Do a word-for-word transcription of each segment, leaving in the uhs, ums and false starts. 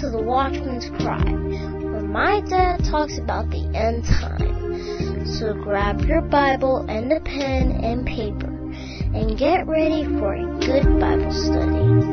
to the Watchman's Cry, where my dad talks about the end time. So grab your Bible and a pen and paper and get ready for a good Bible study.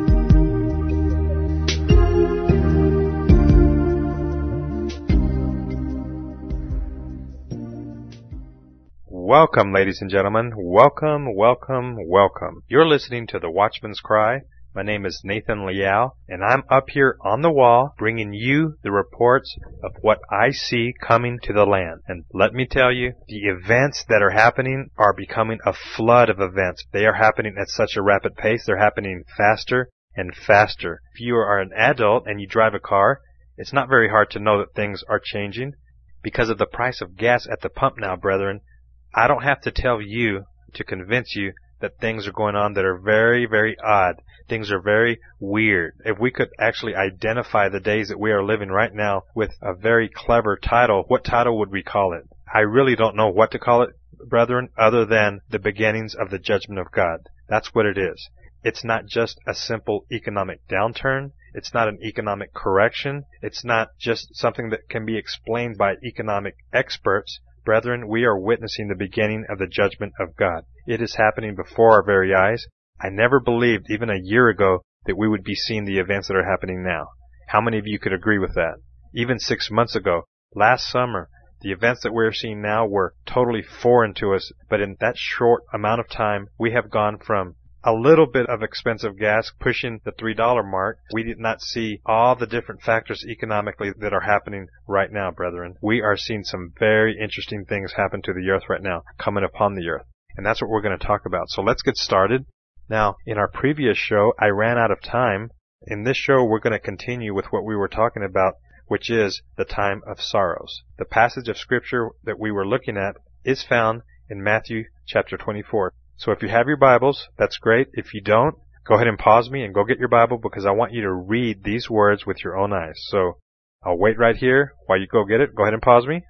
Welcome, ladies and gentlemen. Welcome, welcome, welcome. You're listening to The Watchman's Cry. My name is Nathan Liao, and I'm up here on the wall bringing you the reports of what I see coming to the land. And let me tell you, the events that are happening are becoming a flood of events. They are happening at such a rapid pace. They're happening faster and faster. If you are an adult and you drive a car, it's not very hard to know that things are changing. Because of the price of gas at the pump now, brethren, I don't have to tell you to convince you that things are going on that are very, very odd. Things are very weird. If we could actually identify the days that we are living right now with a very clever title, what title would we call it? I really don't know what to call it, brethren, other than the beginnings of the judgment of God. That's what it is. It's not just a simple economic downturn. It's not an economic correction. It's not just something that can be explained by economic experts. Brethren, we are witnessing the beginning of the judgment of God. It is happening before our very eyes. I never believed, even a year ago, that we would be seeing the events that are happening now. How many of you could agree with that? Even six months ago, last summer, the events that we're seeing now were totally foreign to us, but in that short amount of time, we have gone from a little bit of expensive gas pushing the three dollar mark. We did not see all the different factors economically that are happening right now, brethren. We are seeing some very interesting things happen to the earth right now, coming upon the earth. And that's what we're going to talk about. So let's get started. Now, in our previous show, I ran out of time. In this show, we're going to continue with what we were talking about, which is the time of sorrows. The passage of Scripture that we were looking at is found in Matthew chapter twenty-four. So if you have your Bibles, that's great. If you don't, go ahead and pause me and go get your Bible, because I want you to read these words with your own eyes. So I'll wait right here while you go get it. Go ahead and pause me.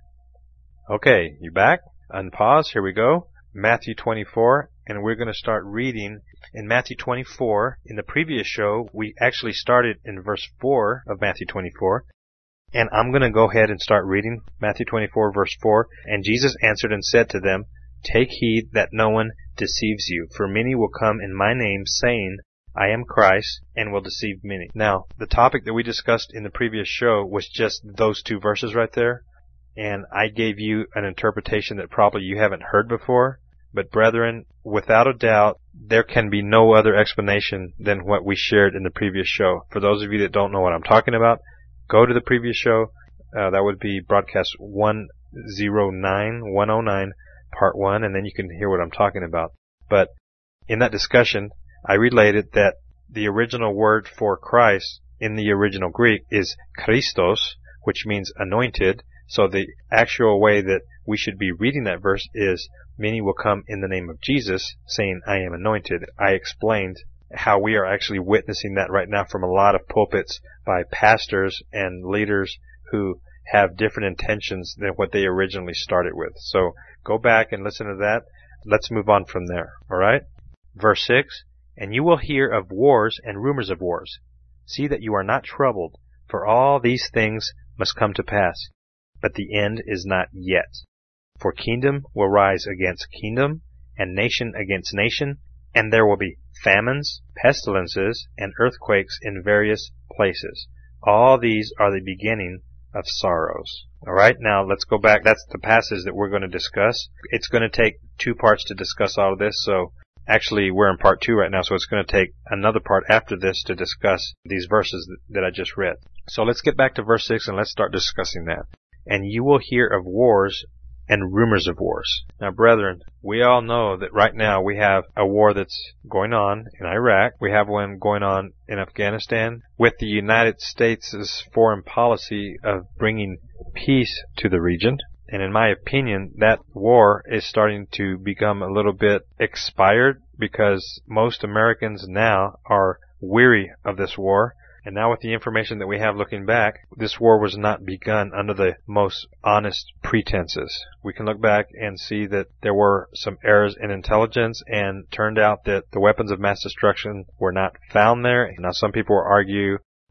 Okay, you back? Unpause. Here we go. Matthew twenty-four, and we're going to start reading in Matthew twenty-four. In the previous show, we actually started in verse four of Matthew twenty-four. And I'm going to go ahead and start reading Matthew twenty-four, verse four. And Jesus answered and said to them, "Take heed that no one deceives you, for many will come in my name, saying, I am Christ, and will deceive many." Now, the topic that we discussed in the previous show was just those two verses right there, and I gave you an interpretation that probably you haven't heard before. But brethren, without a doubt, there can be no other explanation than what we shared in the previous show. For those of you that don't know what I'm talking about, go to the previous show. Uh, that would be broadcast one oh nine, one oh nine. Part one, and then you can hear what I'm talking about. But in that discussion, I related that the original word for Christ in the original Greek is Christos, which means anointed. So the actual way that we should be reading that verse is, many will come in the name of Jesus, saying, I am anointed. I explained how we are actually witnessing that right now from a lot of pulpits by pastors and leaders who have different intentions than what they originally started with. So go back and listen to that. Let's move on from there. All right? Verse six, and you will hear of wars and rumors of wars. See that you are not troubled, for all these things must come to pass. But the end is not yet. For kingdom will rise against kingdom, and nation against nation, and there will be famines, pestilences, and earthquakes in various places. All these are the beginning of sorrows. Alright, now let's go back. That's the passage that we're going to discuss. It's going to take two parts to discuss all of this, so actually we're in part two right now, so it's going to take another part after this to discuss these verses that I just read. So let's get back to verse six and let's start discussing that. And you will hear of wars and rumors of wars. Now, brethren, we all know that right now we have a war that's going on in Iraq. We have one going on in Afghanistan, with the United States' foreign policy of bringing peace to the region. And in my opinion, that war is starting to become a little bit expired, because most Americans now are weary of this war. And now with the information that we have looking back, this war was not begun under the most honest pretenses. We can look back and see that there were some errors in intelligence, and turned out that the weapons of mass destruction were not found there. Now some people will argue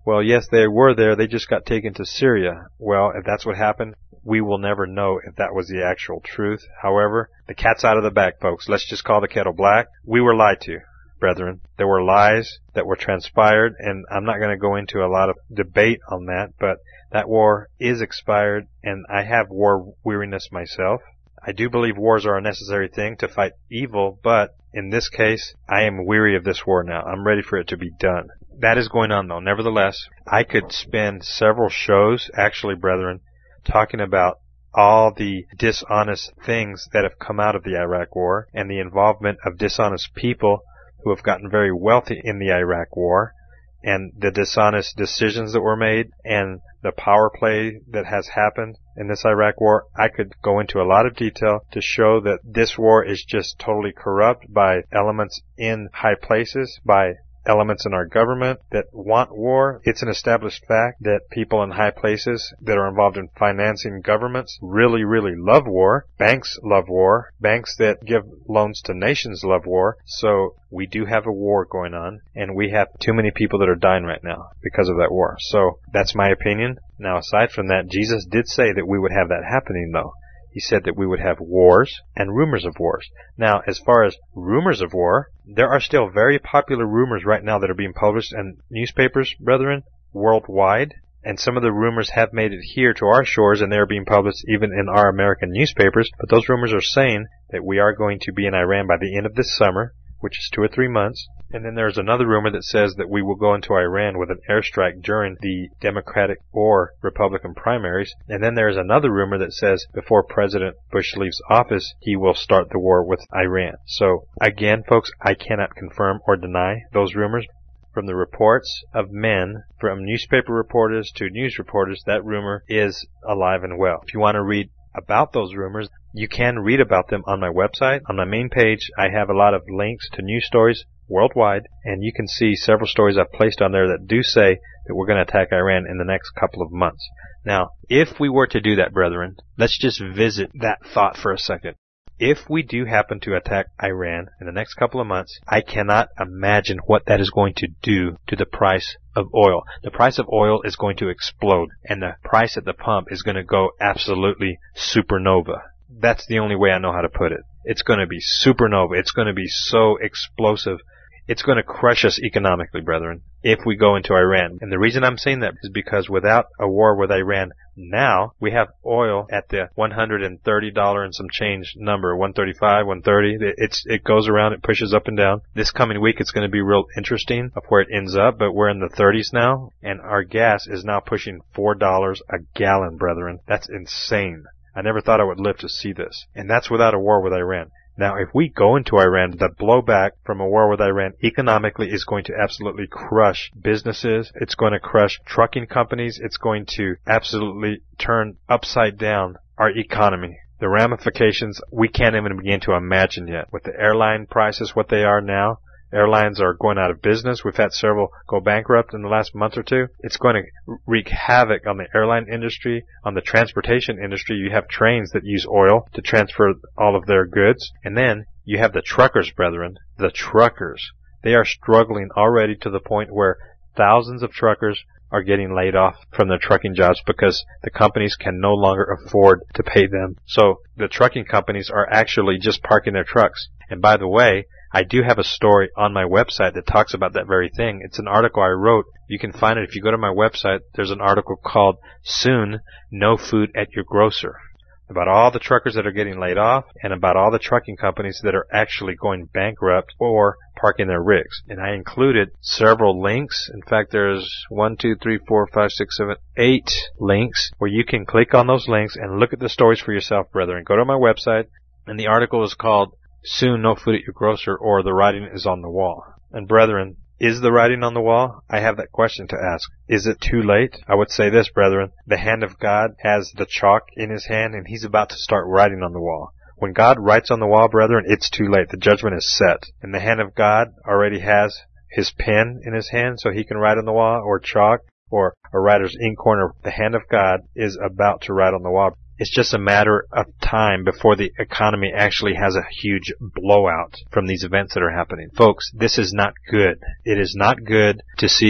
well, yes, they were there. They just got taken to Syria. Well, if that's what happened, we will never know if that was the actual truth. However, the cat's out of the bag, folks. Let's just call the kettle black. We were lied to, brethren. There were lies that were transpired, and I'm not going to go into a lot of debate on that, but that war is expired, and I have war weariness myself. I do believe wars are a necessary thing to fight evil, but in this case, I am weary of this war now. I'm ready for it to be done. That is going on, though. Nevertheless, I could spend several shows, actually, brethren, talking about all the dishonest things that have come out of the Iraq War and the involvement of dishonest people who have gotten very wealthy in the Iraq War, and the dishonest decisions that were made and the power play that has happened in this Iraq War. I could go into a lot of detail to show that this war is just totally corrupt by elements in high places, by elements in our government that want war. It's an established fact that people in high places that are involved in financing governments really, really love war. Banks love war. Banks that give loans to nations love war. So we do have a war going on, and we have too many people that are dying right now because of that war. So that's my opinion. Now, aside from that, Jesus did say that we would have that happening, though. He said that we would have wars and rumors of wars. Now, as far as rumors of war, there are still very popular rumors right now that are being published in newspapers, brethren, worldwide. And some of the rumors have made it here to our shores, and they are being published even in our American newspapers. But those rumors are saying that we are going to be in Iran by the end of this summer, which is two or three months. And then there's another rumor that says that we will go into Iran with an airstrike during the Democratic or Republican primaries. And then there's another rumor that says before President Bush leaves office, he will start the war with Iran. So again, folks, I cannot confirm or deny those rumors. From the reports of men, from newspaper reporters to news reporters, that rumor is alive and well. If you want to read about those rumors, you can read about them on my website. On my main page, I have a lot of links to news stories worldwide, and you can see several stories I've placed on there that do say that we're going to attack Iran in the next couple of months. Now, if we were to do that, brethren, let's just visit that thought for a second. If we do happen to attack Iran in the next couple of months, I cannot imagine what that is going to do to the price of oil. The price of oil is going to explode, and the price at the pump is going to go absolutely supernova. That's the only way I know how to put it. It's going to be supernova. It's going to be so explosive. It's going to crush us economically, brethren, if we go into Iran. And the reason I'm saying that is because without a war with Iran now, we have oil at the one hundred thirty dollars and some change number, one thirty-five, one thirty. It's, it goes around, it pushes up and down. This coming week, it's going to be real interesting of where it ends up, but we're in the thirties now, and our gas is now pushing four dollars a gallon, brethren. That's insane. I never thought I would live to see this. And that's without a war with Iran. Now, if we go into Iran, the blowback from a war with Iran economically is going to absolutely crush businesses. It's going to crush trucking companies. It's going to absolutely turn upside down our economy. The ramifications we can't even begin to imagine yet. With the airline prices, what they are now, airlines are going out of business. We've had several go bankrupt in the last month or two. It's going to wreak havoc on the airline industry, on the transportation industry. You have trains that use oil to transfer all of their goods. And then you have the truckers, brethren. The truckers. They are struggling already to the point where thousands of truckers are getting laid off from their trucking jobs because the companies can no longer afford to pay them. So the trucking companies are actually just parking their trucks. And by the way, I do have a story on my website that talks about that very thing. It's an article I wrote. You can find it if you go to my website. There's an article called Soon, No Food at Your Grocer, about all the truckers that are getting laid off and about all the trucking companies that are actually going bankrupt or parking their rigs. And I included several links. In fact, there's one, two, three, four, five, six, seven, eight links where you can click on those links and look at the stories for yourself, brethren. Go to my website, and the article is called Soon, No Food at Your Grocer, or The Writing is on the Wall. And brethren, is the writing on the wall? I have that question to ask. Is it too late? I would say this, brethren. The hand of God has the chalk in his hand, and he's about to start writing on the wall. When God writes on the wall, brethren, it's too late. The judgment is set. And the hand of God already has his pen in his hand, so he can write on the wall, or chalk, or a writer's inkhorn. Or the hand of God is about to write on the wall. It's just a matter of time before the economy actually has a huge blowout from these events that are happening. Folks, this is not good. It is not good to see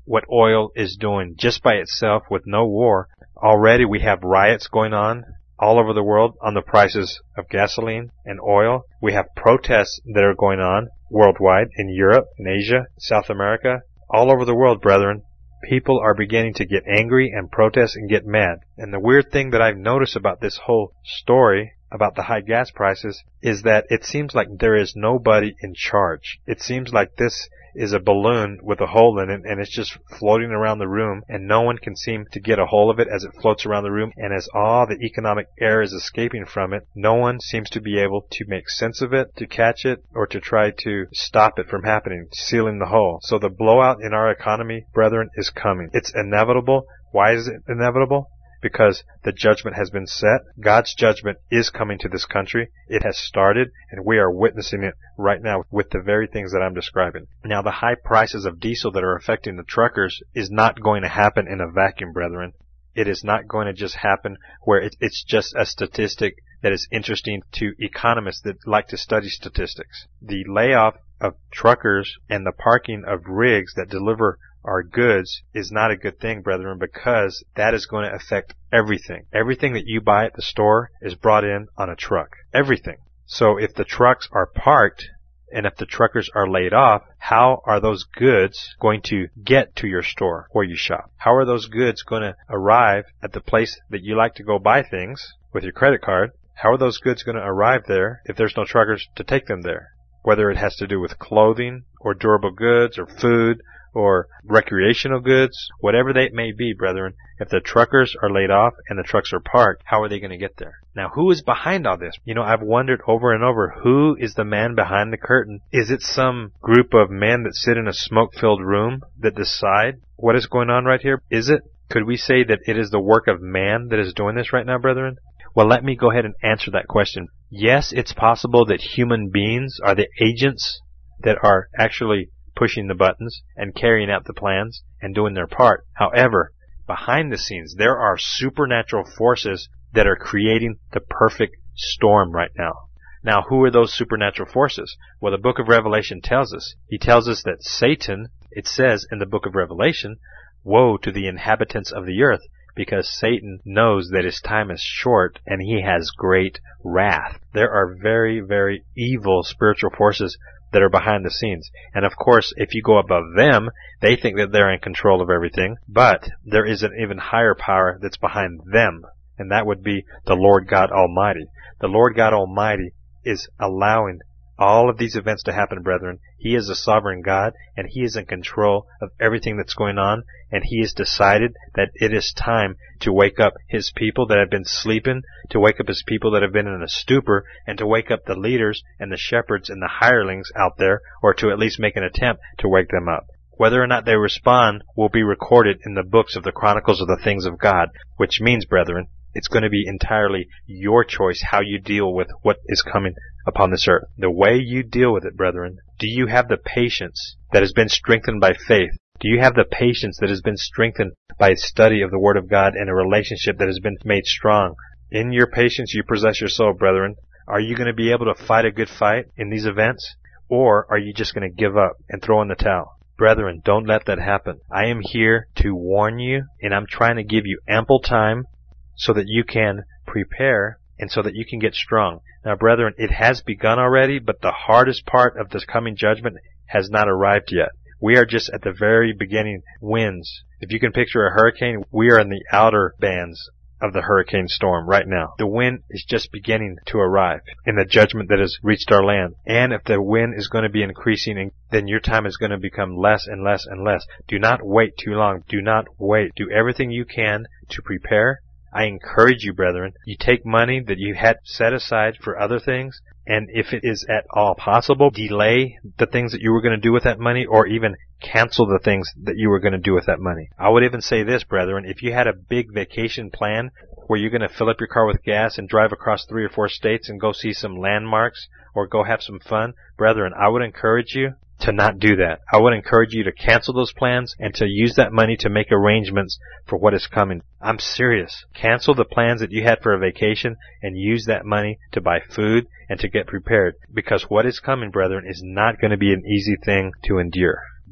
what oil is doing just by itself with no war. Already we have riots going on all over the world on the prices of gasoline and oil. We have protests that are going on worldwide in Europe, in Asia, South America, all over the world, brethren. People are beginning to get angry and protest and get mad. And the weird thing that I've noticed about this whole story about the high gas prices is that it seems like there is nobody in charge. It seems like this is a balloon with a hole in it, and it's just floating around the room, and no one can seem to get a hold of it as it floats around the room. And as all the economic air is escaping from it, no one seems to be able to make sense of it, to catch it, or to try to stop it from happening, sealing the hole. So the blowout in our economy, brethren, is coming. It's inevitable. Why is it inevitable? Because the judgment has been set. God's judgment is coming to this country. It has started, and we are witnessing it right now with the very things that I'm describing. Now, the high prices of diesel that are affecting the truckers is not going to happen in a vacuum, brethren. It is not going to just happen where it, it's just a statistic that is interesting to economists that like to study statistics. The layoff of truckers and the parking of rigs that deliver our goods is not a good thing, brethren, because that is going to affect everything. Everything that you buy at the store is brought in on a truck. Everything. So if the trucks are parked and if the truckers are laid off, how are those goods going to get to your store where you shop? How are those goods going to arrive at the place that you like to go buy things with your credit card? How are those goods going to arrive there if there's no truckers to take them there? Whether it has to do with clothing or durable goods or food or recreational goods, whatever they may be, brethren, if the truckers are laid off and the trucks are parked, how are they going to get there? Now, who is behind all this? You know, I've wondered over and over, who is the man behind the curtain? Is it some group of men that sit in a smoke-filled room that decide what is going on right here? Is it? Could we say that it is the work of man that is doing this right now, brethren? Well, let me go ahead and answer that question. Yes, it's possible that human beings are the agents that are actually pushing the buttons and carrying out the plans and doing their part. However, behind the scenes, there are supernatural forces that are creating the perfect storm right now. Now, who are those supernatural forces? Well, the book of Revelation tells us. He tells us that Satan, it says in the book of Revelation, woe to the inhabitants of the earth, because Satan knows that his time is short and he has great wrath. There are very, very evil spiritual forces that are behind the scenes. And of course, if you go above them, they think that they're in control of everything. But there is an even higher power that's behind them, and that would be the Lord God Almighty. The Lord God Almighty is allowing all of these events to happen, brethren. He is a sovereign God, and He is in control of everything that's going on, and He has decided that it is time to wake up His people that have been sleeping, to wake up His people that have been in a stupor, and to wake up the leaders and the shepherds and the hirelings out there, or to at least make an attempt to wake them up. Whether or not they respond will be recorded in the books of the Chronicles of the Things of God, which means, brethren, it's going to be entirely your choice how you deal with what is coming upon this earth. The way you deal with it, brethren, do you have the patience that has been strengthened by faith? Do you have the patience that has been strengthened by study of the Word of God and a relationship that has been made strong? In your patience you possess your soul, brethren. Are you going to be able to fight a good fight in these events? Or are you just going to give up and throw in the towel? Brethren, don't let that happen. I am here to warn you, and I'm trying to give you ample time so that you can prepare and so that you can get strong. Now, brethren, it has begun already, but the hardest part of this coming judgment has not arrived yet. We are just at the very beginning winds. If you can picture a hurricane, we are in the outer bands of the hurricane storm right now. The wind is just beginning to arrive in the judgment that has reached our land. And if the wind is going to be increasing, then your time is going to become less and less and less. Do not wait too long. Do not wait. Do everything you can to prepare. I encourage you, brethren, you take money that you had set aside for other things, and if it is at all possible, delay the things that you were going to do with that money, or even cancel the things that you were going to do with that money. I would even say this, brethren, if you had a big vacation plan where you're going to fill up your car with gas and drive across three or four states and go see some landmarks or go have some fun, brethren, I would encourage you to not do that. I would encourage you to cancel those plans and to use that money to make arrangements for what is coming. I'm serious. Cancel the plans that you had for a vacation and use that money to buy food and to get prepared. Because what is coming, brethren, is not going to be an easy thing to endure.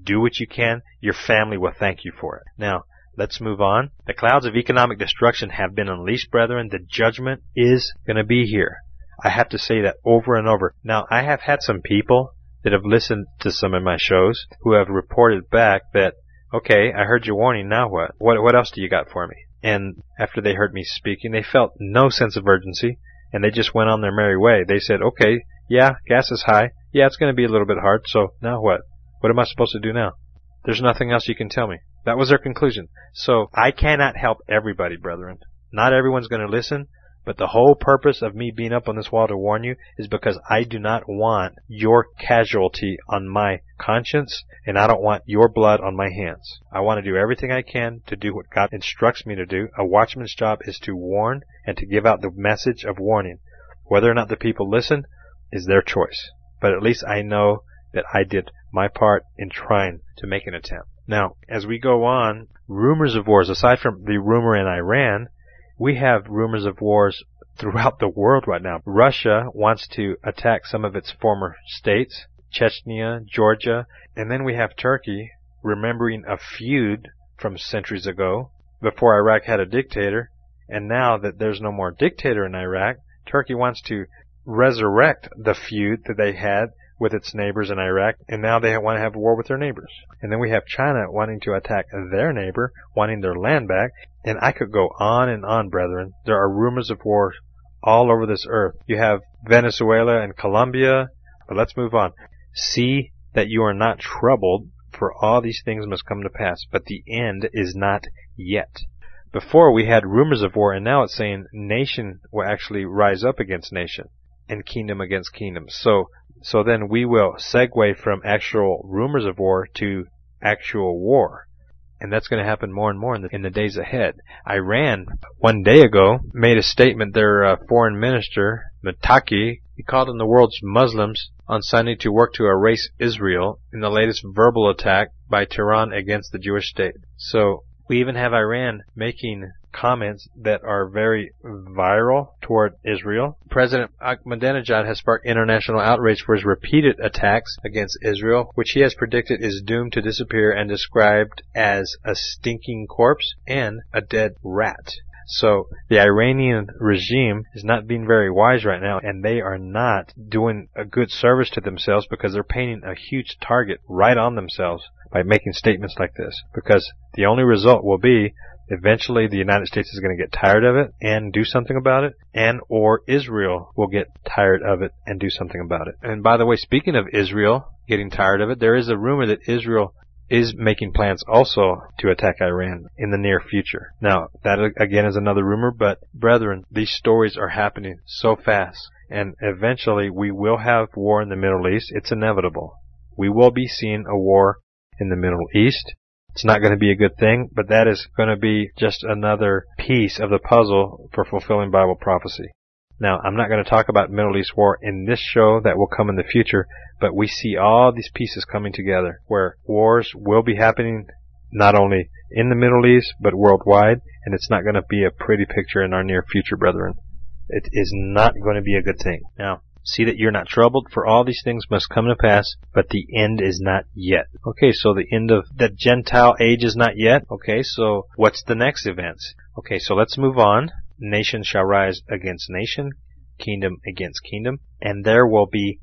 Do what you can. Your family will thank you for it. Now, let's move on. The clouds of economic destruction have been unleashed, brethren. The judgment is going to be here. I have to say that over and over. Now, I have had some people that have listened to some of my shows who have reported back that, okay, I heard your warning, now what? What what else do you got for me? And after they heard me speaking, they felt no sense of urgency, and they just went on their merry way. They said, okay, yeah, gas is high. Yeah, it's going to be a little bit hard, so now what? What am I supposed to do now? There's nothing else you can tell me. That was their conclusion. So I cannot help everybody, brethren. Not everyone's going to listen, but the whole purpose of me being up on this wall to warn you is because I do not want your casualty on my conscience, and I don't want your blood on my hands. I want to do everything I can to do what God instructs me to do. A watchman's job is to warn and to give out the message of warning. Whether or not the people listen is their choice. But at least I know that I did my part in trying to make an attempt. Now, as we go on, rumors of wars, aside from the rumor in Iran, we have rumors of wars throughout the world right now. Russia wants to attack some of its former states, Chechnya, Georgia, and then we have Turkey, remembering a feud from centuries ago, before Iraq had a dictator, and now that there's no more dictator in Iraq, Turkey wants to resurrect the feud that they had with its neighbors in Iraq, and now they want to have a war with their neighbors. And then we have China wanting to attack their neighbor, wanting their land back, and I could go on and on, brethren. There are rumors of war all over this earth. You have Venezuela and Colombia, but let's move on. See that you are not troubled, for all these things must come to pass, but the end is not yet. Before we had rumors of war, and now it's saying nation will actually rise up against nation, and kingdom against kingdom. So So then we will segue from actual rumors of war to actual war. And that's going to happen more and more in the, in the days ahead. Iran, one day ago, made a statement. Their uh, foreign minister, Mataki, he called on the world's Muslims on Sunday to work to erase Israel in the latest verbal attack by Tehran against the Jewish state. So we even have Iran making comments that are very viral toward Israel. President Ahmadinejad has sparked international outrage for his repeated attacks against Israel, which he has predicted is doomed to disappear and described as a stinking corpse and a dead rat. So the Iranian regime is not being very wise right now, and they are not doing a good service to themselves because they're painting a huge target right on themselves by making statements like this. Because the only result will be eventually the United States is going to get tired of it and do something about it, and or Israel will get tired of it and do something about it. And by the way, speaking of Israel getting tired of it, there is a rumor that Israel is making plans also to attack Iran in the near future. Now, that again is another rumor, but brethren, these stories are happening so fast, and eventually we will have war in the Middle East. It's inevitable. We will be seeing a war in the Middle East. It's not going to be a good thing, but that is going to be just another piece of the puzzle for fulfilling Bible prophecy. Now, I'm not going to talk about Middle East war in this show. That will come in the future, but we see all these pieces coming together where wars will be happening not only in the Middle East, but worldwide, and it's not going to be a pretty picture in our near future, brethren. It is not going to be a good thing. Now, see that you're not troubled, for all these things must come to pass, but the end is not yet. Okay, so the end of the Gentile age is not yet. Okay, so what's the next events? Okay, so let's move on. Nation shall rise against nation, kingdom against kingdom, and there will be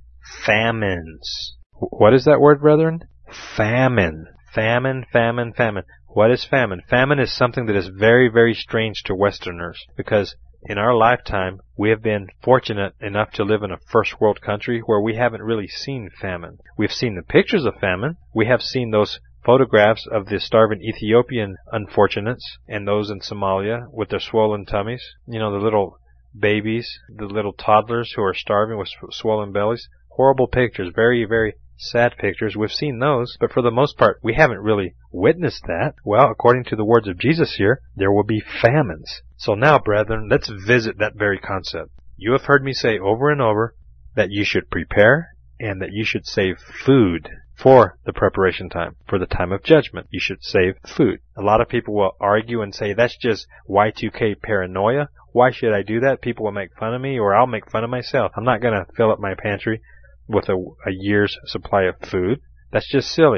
famines. What is that word, brethren? Famine. Famine, famine, famine. What is famine? Famine is something that is very, very strange to Westerners, because in our lifetime, we have been fortunate enough to live in a first world country where we haven't really seen famine. We've seen the pictures of famine. We have seen those photographs of the starving Ethiopian unfortunates and those in Somalia with their swollen tummies. You know, the little babies, the little toddlers who are starving with swollen bellies. Horrible pictures, very, very sad pictures. We've seen those, but for the most part, we haven't really witnessed that. Well, according to the words of Jesus here, there will be famines. So now, brethren, let's visit that very concept. You have heard me say over and over that you should prepare and that you should save food for the preparation time, for the time of judgment. You should save food. A lot of people will argue and say, that's just Y two K paranoia. Why should I do that? People will make fun of me, or I'll make fun of myself. I'm not going to fill up my pantry with a, a year's supply of food. That's just silly.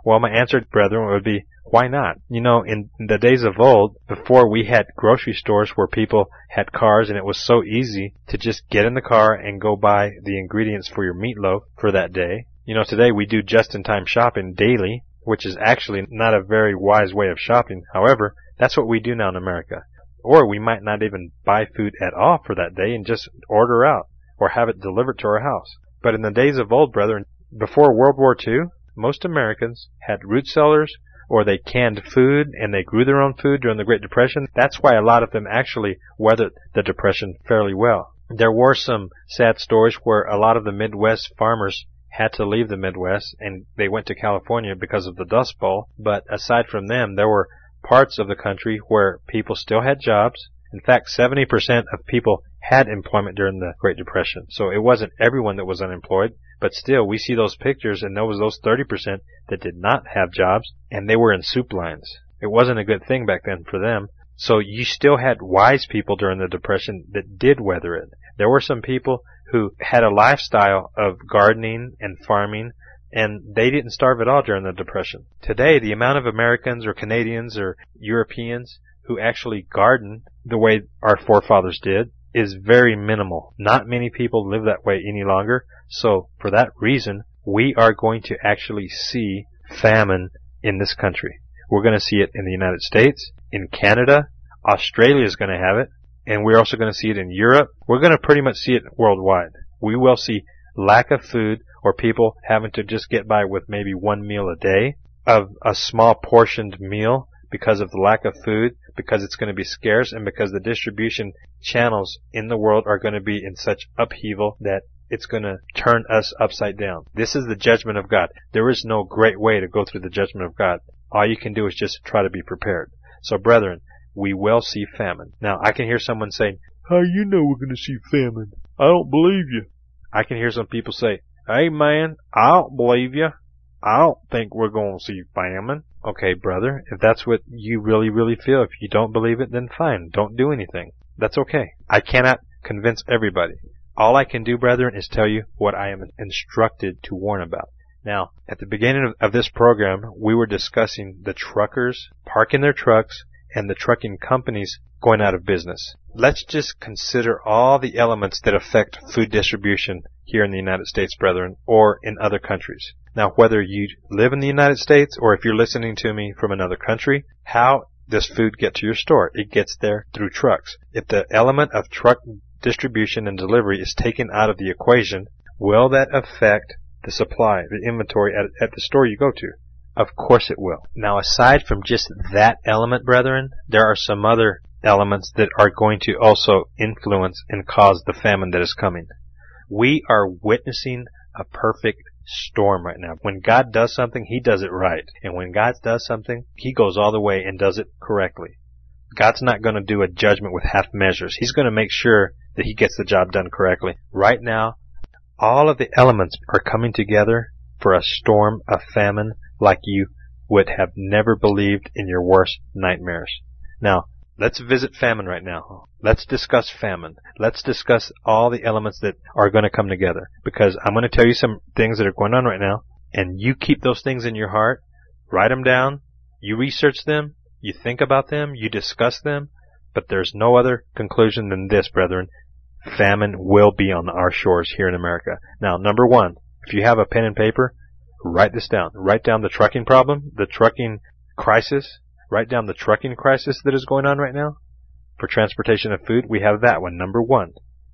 Well, my answer, brethren, would be, why not? You know, in the days of old, before we had grocery stores where people had cars and it was so easy to just get in the car and go buy the ingredients for your meatloaf for that day. You know, today we do just-in-time shopping daily, which is actually not a very wise way of shopping. However, that's what we do now in America. Or we might not even buy food at all for that day and just order out or have it delivered to our house. But in the days of old, brethren, before World War Two, most Americans had root cellars, or they canned food and they grew their own food during the Great Depression. That's why a lot of them actually weathered the Depression fairly well. There were some sad stories where a lot of the Midwest farmers had to leave the Midwest and they went to California because of the Dust Bowl. But aside from them, there were parts of the country where people still had jobs. In fact, seventy percent of people had employment during the Great Depression. So it wasn't everyone that was unemployed. But still, we see those pictures, and there was those thirty percent that did not have jobs, and they were in soup lines. It wasn't a good thing back then for them. So you still had wise people during the Depression that did weather it. There were some people who had a lifestyle of gardening and farming, and they didn't starve at all during the Depression. Today, the amount of Americans or Canadians or Europeans who actually garden the way our forefathers did is very minimal. Not many people live that way any longer. So for that reason, we are going to actually see famine in this country. We're going to see it in the United States, in Canada, Australia is going to have it, and we're also going to see it in Europe. We're going to pretty much see it worldwide. We will see lack of food or people having to just get by with maybe one meal a day of a small portioned meal because of the lack of food, because it's going to be scarce, and because the distribution channels in the world are going to be in such upheaval that it's going to turn us upside down. This is the judgment of God. There is no great way to go through the judgment of God. All you can do is just try to be prepared. So, brethren, we will see famine. Now, I can hear someone saying, how you know we're going to see famine? I don't believe you. I can hear some people say, hey, man, I don't believe you. I don't think we're going to see famine. Okay, brother, if that's what you really, really feel, if you don't believe it, then fine. Don't do anything. That's okay. I cannot convince everybody. All I can do, brethren, is tell you what I am instructed to warn about. Now, at the beginning of, of this program, we were discussing the truckers parking their trucks and the trucking companies going out of business. Let's just consider all the elements that affect food distribution here in the United States, brethren, or in other countries. Now, whether you live in the United States or if you're listening to me from another country, how does food get to your store? It gets there through trucks. If the element of truck distribution and delivery is taken out of the equation, will that affect the supply, the inventory at, at the store you go to? Of course it will. Now, aside from just that element, brethren, there are some other elements that are going to also influence and cause the famine that is coming. We are witnessing a perfect storm right now. When God does something, He does it right. And when God does something, He goes all the way and does it correctly. God's not going to do a judgment with half measures. He's going to make sure that He gets the job done correctly. Right now, all of the elements are coming together for a storm of famine like you would have never believed in your worst nightmares. Now, let's visit famine right now. Let's discuss famine. Let's discuss all the elements that are going to come together. Because I'm going to tell you some things that are going on right now, and you keep those things in your heart, write them down, you research them, you think about them, you discuss them, but there's no other conclusion than this, brethren. Famine will be on our shores here in America. Now, number one, if you have a pen and paper, write this down. Write down the trucking problem, the trucking crisis. Write down the trucking crisis that is going on right now for transportation of food. We have that one, number one.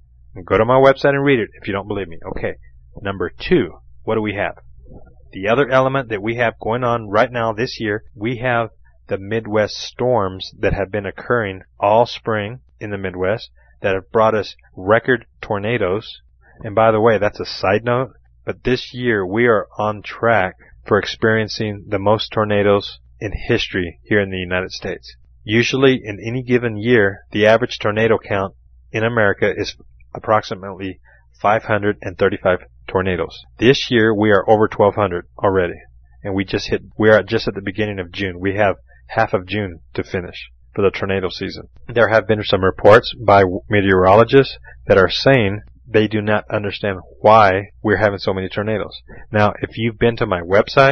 Go to my website and read it if you don't believe me. Okay. Number two, what do we have? The other element that we have going on right now this year, we have the Midwest storms that have been occurring all spring in the Midwest that have brought us record tornadoes. And by the way, that's a side note, but this year we are on track for experiencing the most tornadoes in history here in the United States. Usually in any given year, the average tornado count in America is approximately five hundred thirty-five tornadoes. This year we are over twelve hundred already, and we just hit, we are just at the beginning of June. We have half of June to finish for the tornado season. There have been some reports by meteorologists that are saying they do not understand why we're having so many tornadoes. Now, if you've been to my website,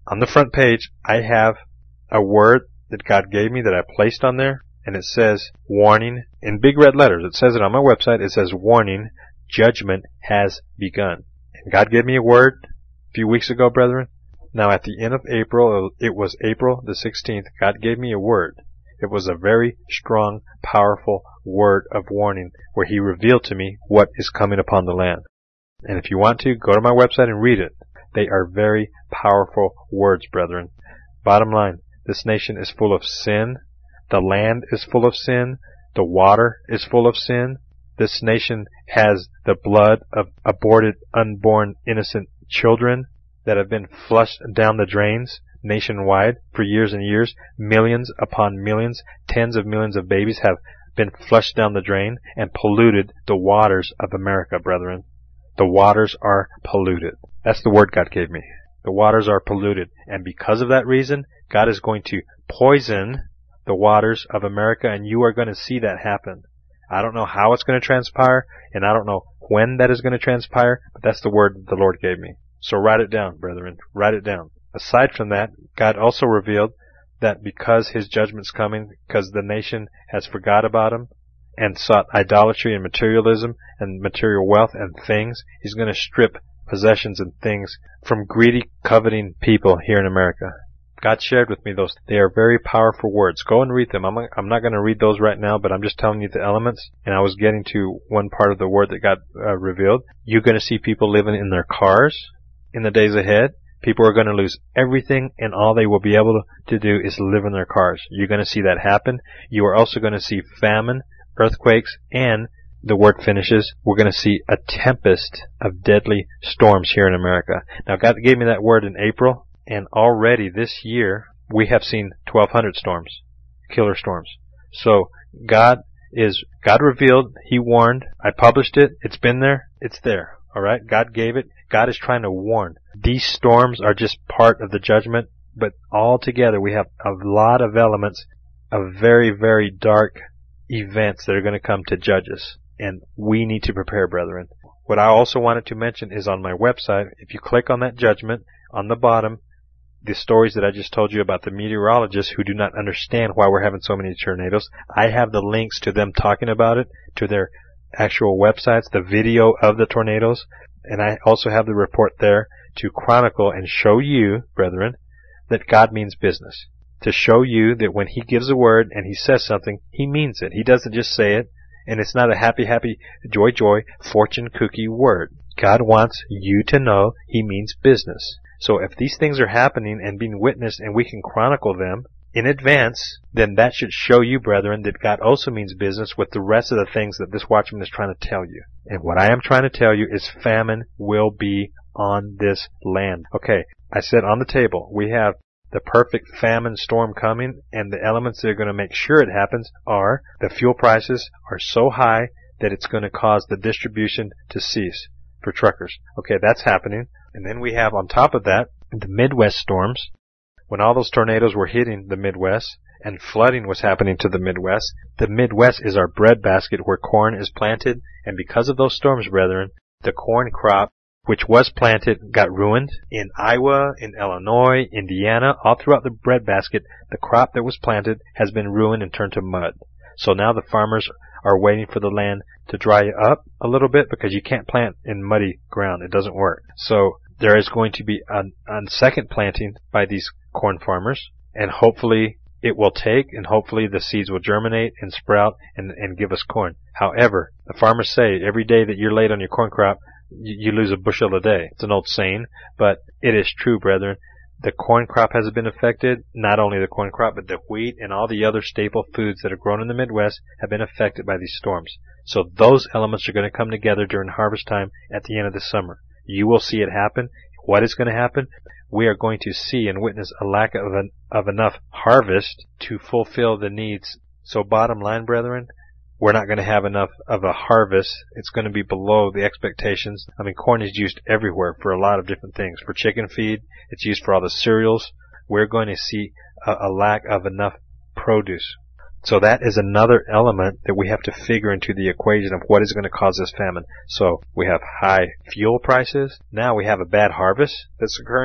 on the front page, I have a word that God gave me that I placed on there, and it says, warning, in big red letters. It says it on my website. It says, warning, judgment has begun. And God gave me a word a few weeks ago, brethren. Now, at the end of April, it was April the sixteenth, God gave me a word. It was a very strong, powerful word of warning where He revealed to me what is coming upon the land. And if you want to, go to my website and read it. They are very powerful words, brethren. Bottom line, this nation is full of sin. The land is full of sin. The water is full of sin. This nation has the blood of aborted, unborn, innocent children that have been flushed down the drains nationwide for years and years. Millions upon millions, tens of millions of babies have been flushed down the drain and polluted the waters of America, brethren. The waters are polluted. That's the word God gave me. The waters are polluted. And because of that reason, God is going to poison the waters of America, and you are going to see that happen. I don't know how it's going to transpire, and I don't know when that is going to transpire, but that's the word the Lord gave me. So write it down, brethren. Write it down. Aside from that, God also revealed that because His judgment's coming, because the nation has forgot about Him and sought idolatry and materialism and material wealth and things, He's going to strip possessions and things from greedy, coveting people here in America. God shared with me those. They are very powerful words. Go and read them. I'm, I'm not going to read those right now, but I'm just telling you the elements. And I was getting to one part of the word that God uh, revealed. You're going to see people living in their cars in the days ahead. People are going to lose everything, and all they will be able to do is live in their cars. You're going to see that happen. You are also going to see famine, earthquakes, and the word finishes, we're going to see a tempest of deadly storms here in America. Now, God gave me that word in April, and already this year, we have seen twelve hundred storms, killer storms. So, God is, God revealed, He warned, I published it, it's been there, it's there. Alright? God gave it. God is trying to warn. These storms are just part of the judgment, but all together we have a lot of elements of very, very dark events that are going to come to judge us. And we need to prepare, brethren. What I also wanted to mention is on my website, if you click on that judgment, on the bottom, the stories that I just told you about the meteorologists who do not understand why we're having so many tornadoes, I have the links to them talking about it, to their actual websites, the video of the tornadoes, and I also have the report there to chronicle and show you, brethren, that God means business. To show you that when He gives a word and He says something, He means it. He doesn't just say it, and it's not a happy, happy, joy, joy, fortune cookie word. God wants you to know He means business. So if these things are happening and being witnessed and we can chronicle them in advance, then that should show you, brethren, that God also means business with the rest of the things that this watchman is trying to tell you. And what I am trying to tell you is famine will be on this land. Okay, I said on the table, we have the perfect famine storm coming, and the elements that are going to make sure it happens are the fuel prices are so high that it's going to cause the distribution to cease for truckers. Okay, that's happening. And then we have on top of that, the Midwest storms. When all those tornadoes were hitting the Midwest and flooding was happening to the Midwest, the Midwest is our breadbasket where corn is planted. And because of those storms, brethren, the corn crop, which was planted, got ruined in Iowa, in Illinois, Indiana, all throughout the breadbasket. The crop that was planted has been ruined and turned to mud. So now the farmers are waiting for the land to dry up a little bit because you can't plant in muddy ground. It doesn't work. So there is going to be a, a second planting by these corn farmers, and hopefully it will take, and hopefully the seeds will germinate and sprout and, and give us corn. However, the farmers say every day that you're late on your corn crop, you, you lose a bushel a day. It's an old saying, but it is true, brethren. The corn crop has been affected. Not only the corn crop, but the wheat and all the other staple foods that are grown in the Midwest have been affected by these storms. So those elements are going to come together during harvest time at the end of the summer. You will see it happen. What is going to happen? We are going to see and witness a lack of an, of enough harvest to fulfill the needs. So bottom line, brethren, we're not going to have enough of a harvest. It's going to be below the expectations. I mean, corn is used everywhere for a lot of different things. For chicken feed, it's used for all the cereals. We're going to see a, a lack of enough produce. So that is another element that we have to figure into the equation of what is going to cause this famine. So we have high fuel prices. Now we have a bad harvest that's occurring.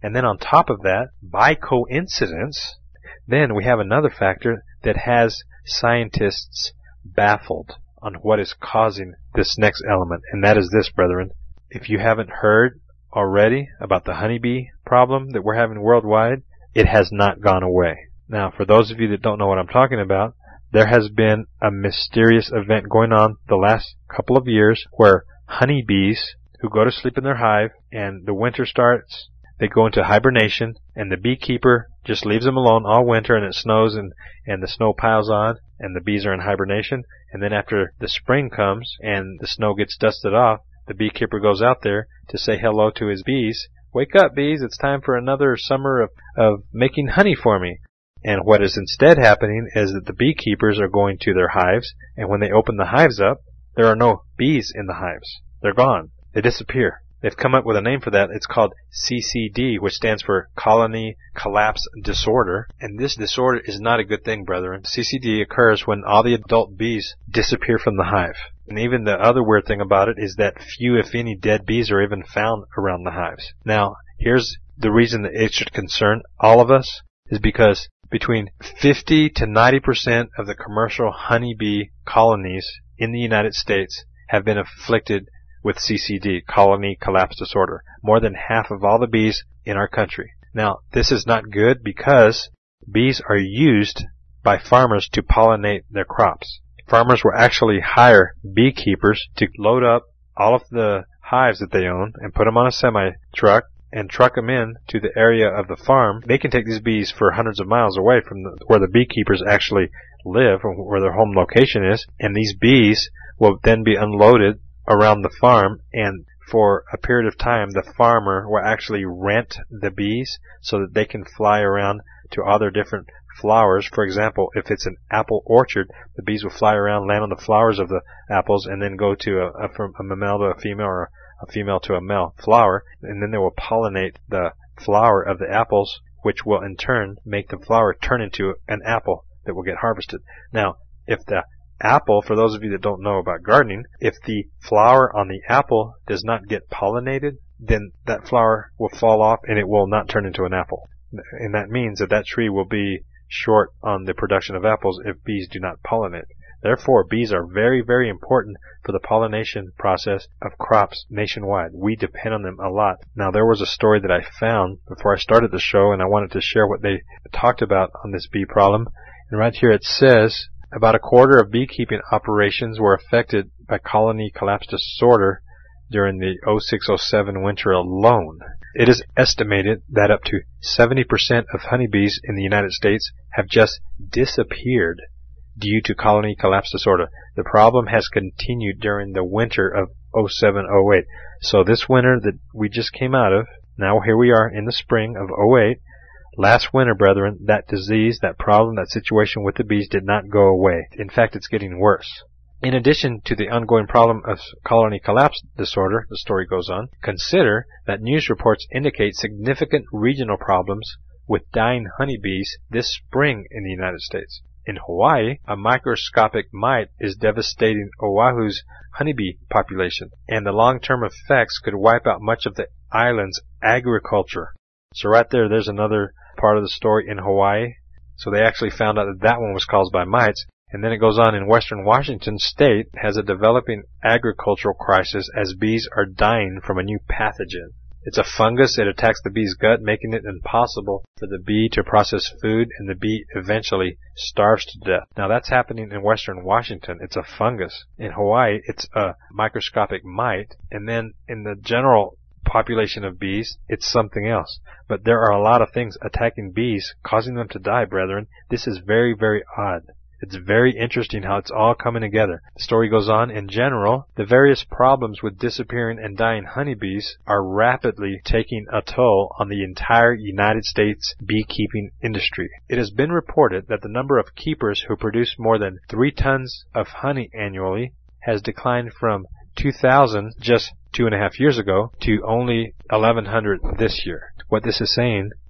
And then on top of that, by coincidence, then we have another factor that has scientists baffled on what is causing this next element, and that is this, brethren. If you haven't heard already about the honeybee problem that we're having worldwide, it has not gone away. Now, for those of you that don't know what I'm talking about, there has been a mysterious event going on the last couple of years where honeybees who go to sleep in their hive and the winter starts, they go into hibernation, and the beekeeper just leaves them alone all winter, and it snows, and, and the snow piles on, and the bees are in hibernation. And then after the spring comes and the snow gets dusted off, the beekeeper goes out there to say hello to his bees. Wake up, bees, it's time for another summer of, of making honey for me. And what is instead happening is that the beekeepers are going to their hives, and when they open the hives up, there are no bees in the hives. They're gone. They disappear. They've come up with a name for that. It's called C C D, which stands for Colony Collapse Disorder. And this disorder is not a good thing, brethren. C C D occurs when all the adult bees disappear from the hive. And even the other weird thing about it is that few, if any, dead bees are even found around the hives. Now, here's the reason that it should concern all of us, is because between fifty to ninety percent of the commercial honeybee colonies in the United States have been afflicted with C C D, Colony Collapse Disorder. More than half of all the bees in our country. Now, this is not good because bees are used by farmers to pollinate their crops. Farmers will actually hire beekeepers to load up all of the hives that they own and put them on a semi-truck and truck them in to the area of the farm. They can take these bees for hundreds of miles away from the, where the beekeepers actually live, or where their home location is, and these bees will then be unloaded around the farm, and for a period of time the farmer will actually rent the bees so that they can fly around to other different flowers. For example, if it's an apple orchard, the bees will fly around, land on the flowers of the apples, and then go to a, a, from a male to a female, or a female to a male flower, and then they will pollinate the flower of the apples, which will in turn make the flower turn into an apple that will get harvested. Now, if the apple, for those of you that don't know about gardening, if the flower on the apple does not get pollinated, then that flower will fall off and it will not turn into an apple. And that means that that tree will be short on the production of apples if bees do not pollinate. Therefore, bees are very, very important for the pollination process of crops nationwide. We depend on them a lot. Now, there was a story that I found before I started the show, and I wanted to share what they talked about on this bee problem. And right here it says, about a quarter of beekeeping operations were affected by colony collapse disorder during the oh six oh seven winter alone. It is estimated that up to seventy percent of honeybees in the United States have just disappeared due to colony collapse disorder. The problem has continued during the winter of oh seven oh eight. So this winter that we just came out of, now here we are in the spring of oh eight. Last winter, brethren, that disease, that problem, that situation with the bees did not go away. In fact, it's getting worse. In addition to the ongoing problem of colony collapse disorder, the story goes on, consider that news reports indicate significant regional problems with dying honeybees this spring in the United States. In Hawaii, a microscopic mite is devastating Oahu's honeybee population, and the long-term effects could wipe out much of the island's agriculture. So right there, there's another part of the story in Hawaii. So they actually found out that that one was caused by mites. And then it goes on, in western Washington state has a developing agricultural crisis as bees are dying from a new pathogen. It's a fungus. It attacks the bee's gut, making it impossible for the bee to process food, and the bee eventually starves to death. Now that's happening in western Washington. It's a fungus. In Hawaii, it's a microscopic mite. And then in the general population of bees, it's something else. But there are a lot of things attacking bees, causing them to die, brethren. This is very, very odd. It's very interesting how it's all coming together. The story goes on, in general, the various problems with disappearing and dying honeybees are rapidly taking a toll on the entire United States beekeeping industry. It has been reported that the number of keepers who produce more than three tons of honey annually has declined from two thousand just two and a half years ago to only eleven hundred this year. What this is saying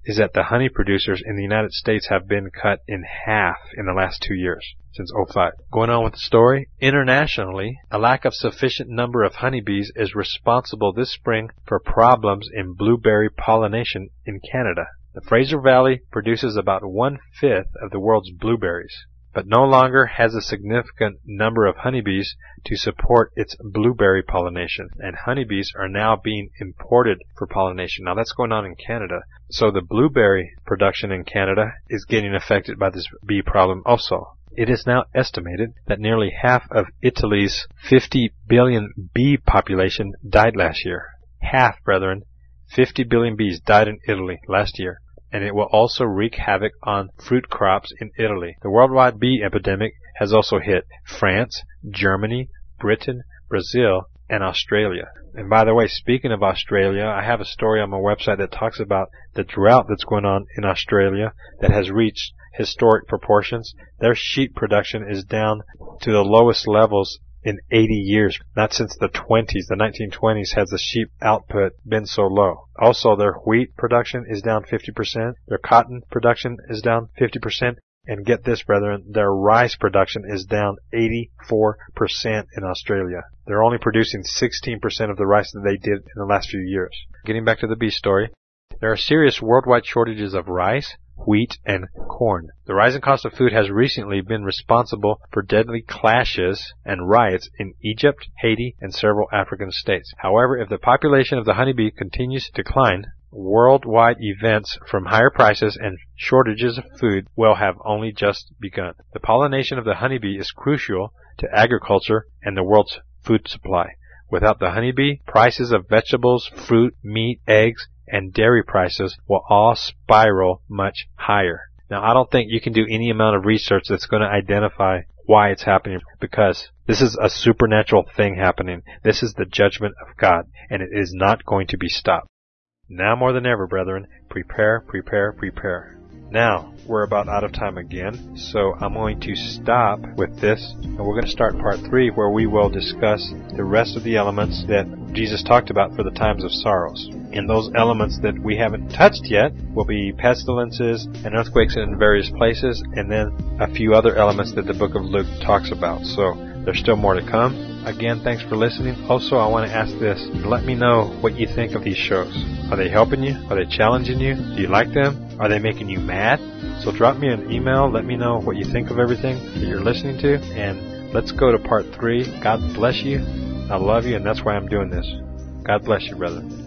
is that the honey producers in the United States have been cut in half in the last two years, since oh five. Going on with the story, internationally, a lack of sufficient number of honeybees is responsible this spring for problems in blueberry pollination in Canada. The Fraser Valley produces about one-fifth of the world's blueberries, but no longer has a significant number of honeybees to support its blueberry pollination, and honeybees are now being imported for pollination. Now that's going on in Canada, so the blueberry production in Canada is getting affected by this bee problem also. It is now estimated that nearly half of Italy's fifty billion bee population died last year. Half, brethren, fifty billion bees died in Italy last year. And it will also wreak havoc on fruit crops in Italy. The worldwide bee epidemic has also hit France, Germany, Britain, Brazil, and Australia. And by the way, speaking of Australia, I have a story on my website that talks about the drought that's going on in Australia that has reached historic proportions. Their sheep production is down to the lowest levels in eighty years. Not since the twenties, the nineteen twenties, has the sheep output been so low. Also, their wheat production is down fifty percent. Their cotton production is down fifty percent. And get this, brethren, their rice production is down eighty-four percent in Australia. They're only producing sixteen percent of the rice that they did in the last few years. Getting back to the bee story, there are serious worldwide shortages of rice, wheat, and corn. The rising cost of food has recently been responsible for deadly clashes and riots in Egypt, Haiti, and several African states. However, if the population of the honeybee continues to decline, worldwide events from higher prices and shortages of food will have only just begun. The pollination of the honeybee is crucial to agriculture and the world's food supply. Without the honeybee, prices of vegetables, fruit, meat, eggs, and dairy prices will all spiral much higher. Now, I don't think you can do any amount of research that's going to identify why it's happening, because this is a supernatural thing happening. This is the judgment of God, and it is not going to be stopped. Now more than ever, brethren, prepare, prepare, prepare. Now, we're about out of time again, so I'm going to stop with this, and we're going to start part three, where we will discuss the rest of the elements that Jesus talked about for the times of sorrows. And those elements that we haven't touched yet will be pestilences and earthquakes in various places, and then a few other elements that the book of Luke talks about. So there's still more to come. Again, thanks for listening. Also, I want to ask this. Let me know what you think of these shows. Are they helping you? Are they challenging you? Do you like them? Are they making you mad? So drop me an email. Let me know what you think of everything that you're listening to. And let's go to part three. God bless you. I love you, and that's why I'm doing this. God bless you, brother.